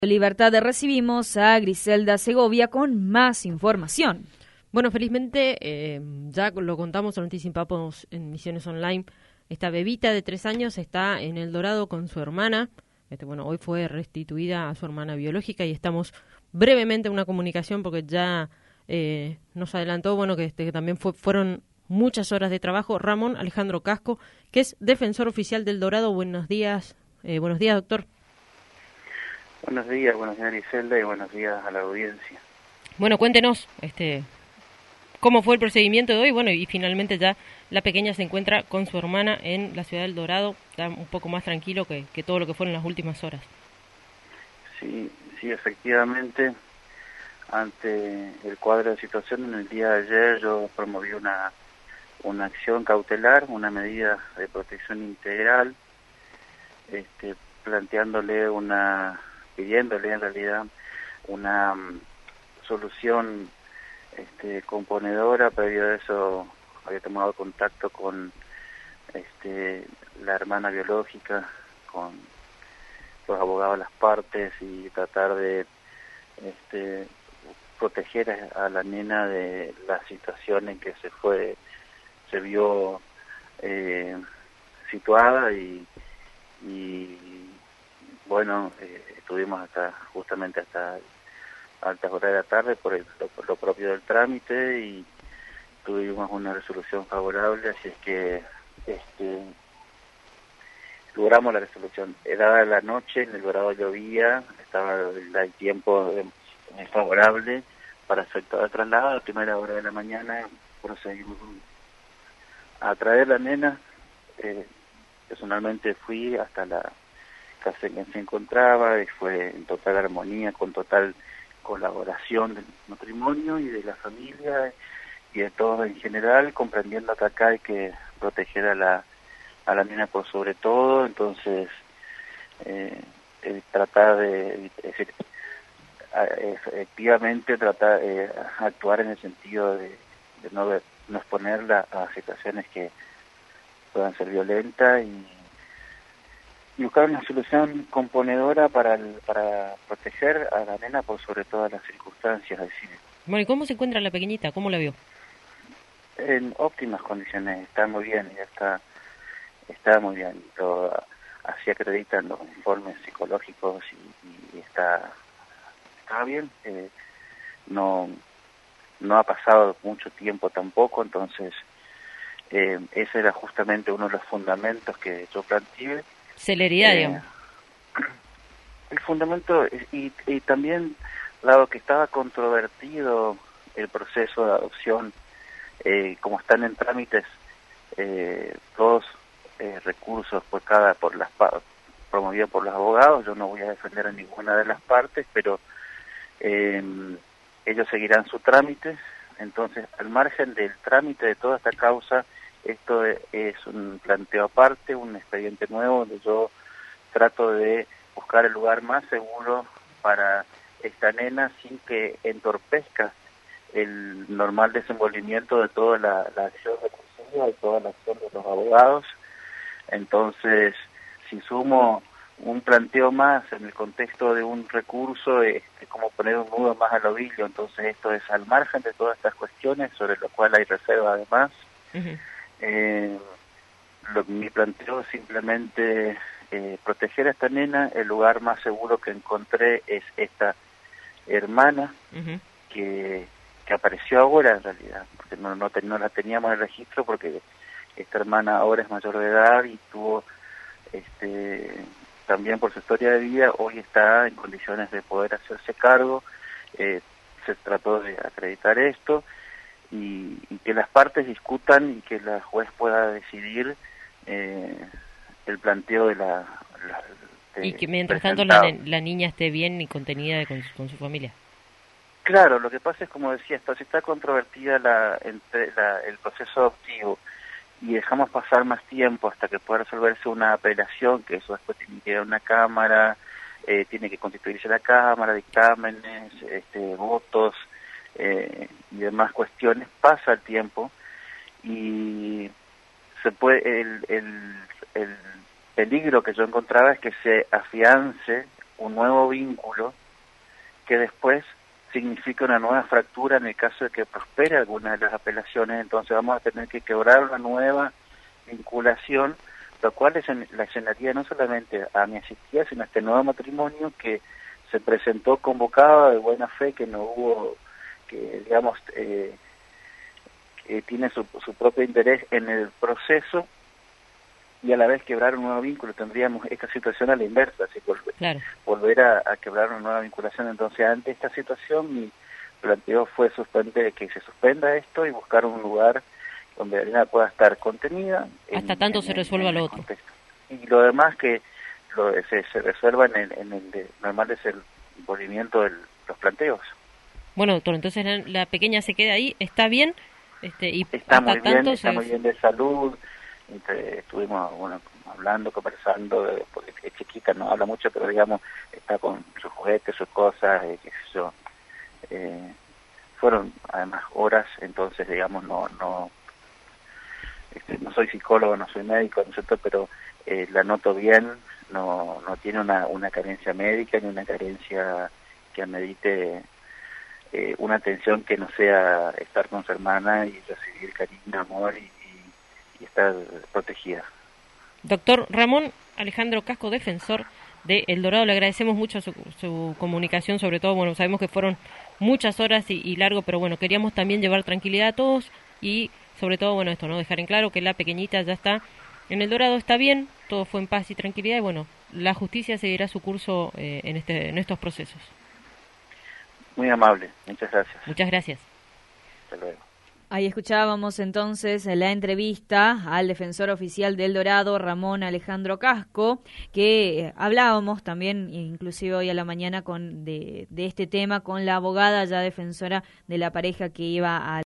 Libertad recibimos a Griselda Segovia con más información. Bueno, felizmente ya lo contamos, lo anticipamos en Misiones Online. Esta bebita de 3 años está en El Dorado con su hermana. Hoy fue restituida a su hermana biológica y estamos brevemente en una comunicación porque ya nos adelantó, que también fueron muchas horas de trabajo. Ramón Alejandro Casco, que es defensor oficial del Dorado. Buenos días, doctor. Buenos días Griselda y buenos días a la audiencia. Bueno, cuéntenos cómo fue el procedimiento de hoy, y finalmente ya la pequeña se encuentra con su hermana en la ciudad del Dorado, ya un poco más tranquilo que todo lo que fueron las últimas horas. Sí, efectivamente, ante el cuadro de situación, en el día de ayer yo promoví una acción cautelar, una medida de protección integral, pidiéndole en realidad una solución componedora. Previo a eso había tomado contacto con la hermana biológica, con los abogados de las partes y tratar de proteger a la nena de la situación en que se vio situada y estuvimos justamente hasta altas horas de la tarde por lo propio del trámite y tuvimos una resolución favorable, así es que logramos la resolución. Dada la noche, en El Dorado llovía, estaba el tiempo favorable para efectuar el traslado. A la primera hora de la mañana procedimos a traer la nena. Personalmente fui hasta la casa en que se encontraba y fue en total armonía, con total colaboración del matrimonio y de la familia y de todos en general, comprendiendo que acá hay que proteger a la nena por sobre todo. Entonces tratar de efectivamente actuar en el sentido de no exponerla a situaciones que puedan ser violentas y buscar una solución componedora para proteger a la nena por sobre todas las circunstancias. ¿Y cómo se encuentra la pequeñita? ¿Cómo la vio? En óptimas condiciones, está muy bien, está muy bien. Así acreditan los informes psicológicos y está bien. No ha pasado mucho tiempo tampoco, entonces ese era justamente uno de los fundamentos que yo planteé. Celeridad, digamos. El fundamento, y también, dado que estaba controvertido el proceso de adopción, como están en trámites dos recursos promovidos por los abogados, yo no voy a defender a ninguna de las partes, pero ellos seguirán su trámite. Entonces, al margen del trámite de toda esta causa, esto es un planteo aparte, un expediente nuevo, donde yo trato de buscar el lugar más seguro para esta nena sin que entorpezca el normal desenvolvimiento de toda la acción recursiva, de toda la acción de los abogados. Entonces, si sumo un planteo más en el contexto de un recurso, es como poner un nudo más al ovillo. Entonces, esto es al margen de todas estas cuestiones, sobre lo cual hay reserva además. Uh-huh. Mi planteo es simplemente proteger a esta nena. El lugar más seguro que encontré es esta hermana. Uh-huh. que apareció ahora en realidad, porque no la teníamos en el registro, porque esta hermana ahora es mayor de edad y tuvo también por su historia de vida, hoy está en condiciones de poder hacerse cargo. Se trató de acreditar esto y que las partes discutan y que la juez pueda decidir el planteo de y que mientras tanto la niña esté bien y contenida con su familia. Claro, lo que pasa es, como decía, si está controvertida el proceso adoptivo y dejamos pasar más tiempo hasta que pueda resolverse una apelación, que eso después tiene que ir a una cámara, tiene que constituirse la cámara, dictámenes, votos y demás cuestiones, pasa el tiempo y se puede el peligro que yo encontraba es que se afiance un nuevo vínculo que después significa una nueva fractura en el caso de que prospere alguna de las apelaciones. Entonces vamos a tener que quebrar una nueva vinculación, lo cual la escenaría no solamente a mi asistida, sino a este nuevo matrimonio que se presentó convocado de buena fe, que no hubo, que digamos, que tiene su propio interés en el proceso, y a la vez quebrar un nuevo vínculo. Tendríamos esta situación a la inversa, así volver a quebrar una nueva vinculación. Entonces, ante esta situación, mi planteo fue que se suspenda esto y buscar un lugar donde Elena pueda estar contenida. Hasta tanto se resuelva lo otro. Contexto. Y lo demás que se resuelva en el normal desenvolvimiento de los planteos. Bueno, doctor, entonces la pequeña se queda ahí, ¿está bien? Y está muy bien, está muy bien de salud. Estuvimos hablando, conversando, porque es chiquita, no habla mucho, pero digamos, está con sus juguetes, sus cosas, qué sé yo. Fueron además horas, entonces digamos, no soy psicólogo, no soy médico, ¿no es cierto? Pero la noto bien, no tiene una carencia médica ni una carencia que amerite una atención que no sea estar con su hermana y recibir cariño, amor y estar protegida. Doctor Ramón Alejandro Casco, defensor de El Dorado, le agradecemos mucho su comunicación, sobre todo, bueno, sabemos que fueron muchas horas y largo, pero bueno, queríamos también llevar tranquilidad a todos y sobre todo, bueno, esto, ¿no? Dejar en claro que la pequeñita ya está en El Dorado, está bien, todo fue en paz y tranquilidad y bueno, la justicia seguirá su curso en estos procesos. Muy amable, muchas gracias. Muchas gracias. Hasta luego. Ahí escuchábamos entonces la entrevista al defensor oficial del Dorado, Ramón Alejandro Casco, que hablábamos también, inclusive hoy a la mañana, de este tema con la abogada ya defensora de la pareja que iba a